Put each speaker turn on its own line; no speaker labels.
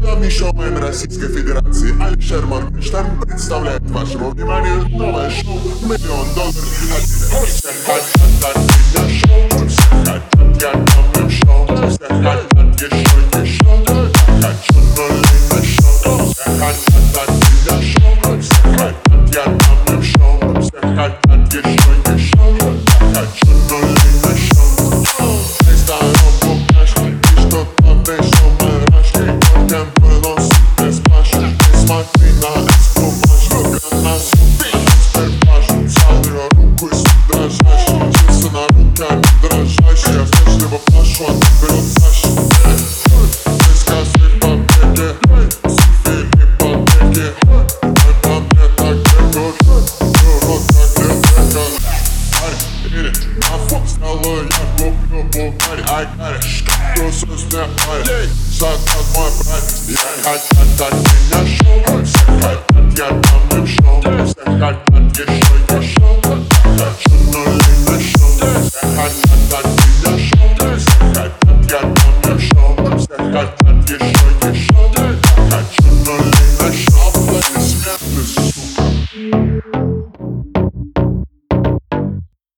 Главный шоумен Российской Федерации Алишер Моргенштерн представляет вашему вниманию новое шоу $1 000 000. Все хотят от меня шоу, все хотят, я дам им шоу. Все хотят еще. Хочу нулей на шоу. Все хотят от меня шоу, все хотят, я дам им шоу. Все хотят еще. Хочу нулей на шоу. Ресторан букаш, и что-то дышал мурашки. Темпы носит без плаща. Не смотри на эскумаж. Рука на суде, сперпаш. Взял ее руку и суд дрожащий. Часы на руками дрожащие. Вежливо прошу, а ты берет тащи. Ты скажи побеги, сухие ипотеки. Это мне так бегут, урод как летека. Или на фок стало, я куплю Булгари. Кто создал парень, закат мой брат. Все хотят от меня шоу, все хотят, я дам им шоу. Все хотят.